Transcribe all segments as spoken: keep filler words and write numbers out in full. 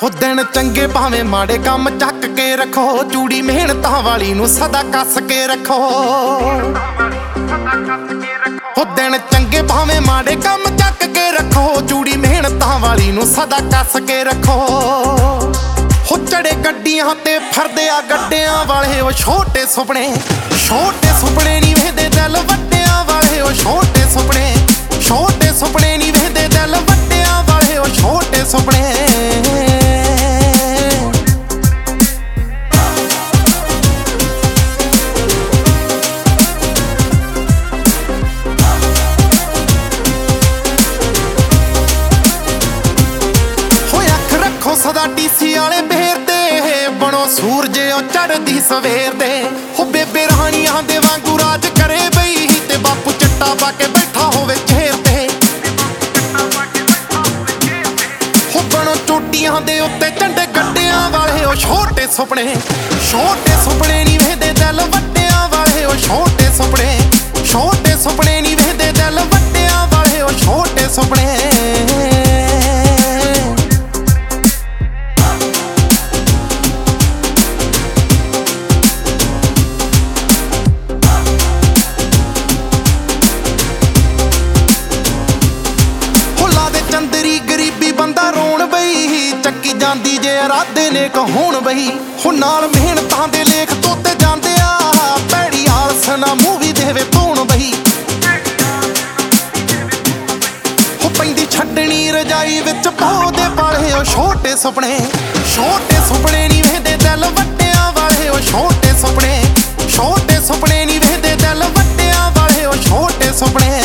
ਹੋ ਦਿਨ ਚੰਗੇ ਭਾਵੇਂ ਮਾੜੇ ਕੰਮ ਚੱਕ ਕੇ ਰੱਖੋ, ਚੂੜੀ ਮਿਹਨਤਾਂ ਵਾਲੀ ਨੂੰ ਸਦਾ ਕੱਸ ਕੇ ਰੱਖੋ। ਹੋ ਦਿਨ ਚੰਗੇ ਭਾਵੇਂ ਮਾੜੇ ਕੰਮ ਚੱਕ ਕੇ ਰੱਖੋ, ਚੂੜੀ ਮਿਹਨਤਾਂ ਵਾਲੀ ਨੂੰ ਸਦਾ ਕੱਸ ਕੇ ਰੱਖੋ। ਹੋ ਚੜੇ ਗੱਡੀਆਂ ਤੇ ਫਿਰਦੇ ਆ ਗੱਡਿਆਂ ਵਾਲੇ, ਉਹ ਛੋਟੇ ਸੁਪਨੇ ਛੋਟੇ ਸੁਪਨੇ ਨਹੀਂ ਵੇਖਦੇ ਦਿਲ ਵੱਡਿਆਂ ਵਾਲੇ। ਉਹ ਛੋਟੇ ਸੁਪਨੇ ਛੋਟੇ ਸੁਪਨੇ ਨਹੀਂ ਵੇਖਦੇ ਦਿਲ ਵੱਡਿਆਂ ਵਾਲੇ। ਉਹ ਛੋਟੇ ਸੁਪਨੇ ਸਦਾ ਡੀਸੀ ਵਾਲੇ ਬੇਰ ਤੇ ਬਣੋ ਸੂਰਜ ਉਹ ਚੜ੍ਹਦੀ ਸਵੇਰ ਦੇ। ਹੋ ਬੇਬੇ ਰਾਣੀਆਂ ਦੇ ਵਾਂਗੂ ਰਾਜ ਕਰੇ ਬਈ, ਤੇ ਬਾਪੂ ਚੱਟਾ ਪਾ ਕੇ ਬੈਠਾ ਹੋਵੇ ਚੇਰ ਤੇ। ਹੋ ਬਣੋ ਚੋਟੀਆਂ ਦੇ ਉੱਤੇ ਝੰਡੇ ਗੱਡਿਆਂ ਵਾਲੇ। ਉਹ ਛੋਟੇ ਸੁਪਨੇ ਛੋਟੇ ਸੁਪਨੇ ਨਹੀਂ ਵੇਖਦੇ ਦਿਲ ਵੱਡਿਆਂ ਵਾਲੇ। ਉਹ ਛੋਟੇ ਸੁਪਨੇ ਛੋਟੇ ਸੁਪਨੇ ਨਹੀਂ ਵੇਖਦੇ ਦਿਲ ਵੱਡਿਆਂ ਵਾਲੇ। ਉਹ ਛੋਟੇ ਸੁਪਨੇ ਚੰਦਰੀ ਗਰੀਬੀ ਬੰਦਾ ਰੋਣ ਬਈ, ਚੱਕੀ ਜਾਂਦੀ ਜੇ ਇਰਾਦੇ ਨੇ ਕਹੋਣ ਬਈ। ਹੋ ਨਾਲ ਮਿਹਨਤਾਂ ਦੇ ਲੇਖ ਤੋਤੇ ਜਾਂਦੇ ਆ, ਭੈੜੀ ਆਲਸ ਨਾ ਮੂਵੀ ਦੇਵੇ ਧੋਣ ਬਈ। ਹੋ ਪੈਂਦੀ ਛੱਡਣੀ ਰਜਾਈ ਵਿੱਚ ਪੌਦੇ ਪਾਲੇ। ਉਹ ਛੋਟੇ ਸੁਪਨੇ ਛੋਟੇ ਸੁਪਨੇ ਨਹੀਂ ਵੇਖਦੇ ਦਿਲ ਵੱਡਿਆਂ ਵਾਲੇ। ਉਹ ਛੋਟੇ ਸੁਪਨੇ ਛੋਟੇ ਸੁਪਨੇ ਨਹੀਂ ਵੇਖਦੇ ਦਿਲ ਵੱਡਿਆਂ ਵਾਲੇ। ਉਹ ਛੋਟੇ ਸੁਪਨੇ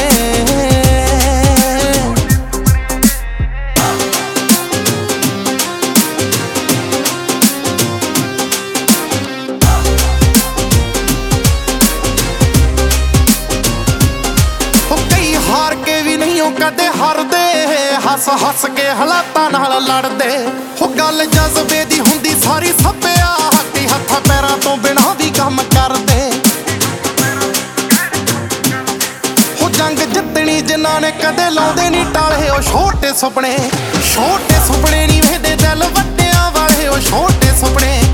ਹਾਰ ਕੇ ਵੀ ਨਹੀਂ ਉਹ ਕਦੇ ਹਾਰਦੇ, ਹੱਸ ਹੱਸ ਕੇ ਹਾਲਾਤਾਂ ਨਾਲ ਲੜਦੇ। ਹੋ ਗੱਲ ਜਜ਼ਬੇ ਦੀ ਹੁੰਦੀ ਸਾਰੀ ਸੱਪਿਆ, ਹੱਥੀ ਹੱਥਾਂ ਪੈਰਾਂ ਤੋਂ ਬਿਨਾਂ ਵੀ ਕੰਮ ਕਰਦੇ। ਹੋ ਜੰਗ ਜਿੱਤਣੀ ਜਿਨ੍ਹਾਂ ਨੇ ਕਦੇ ਲਾਉਂਦੇ ਨਹੀਂ ਟਾਲੇ। ਉਹ ਛੋਟੇ ਸੁਪਨੇ ਛੋਟੇ ਸੁਪਨੇ ਨਹੀਂ ਵੇਖਦੇ ਦਿਲ ਵੱਡਿਆਂ ਵਾਲੇ। ਉਹ ਛੋਟੇ ਸੁਪਨੇ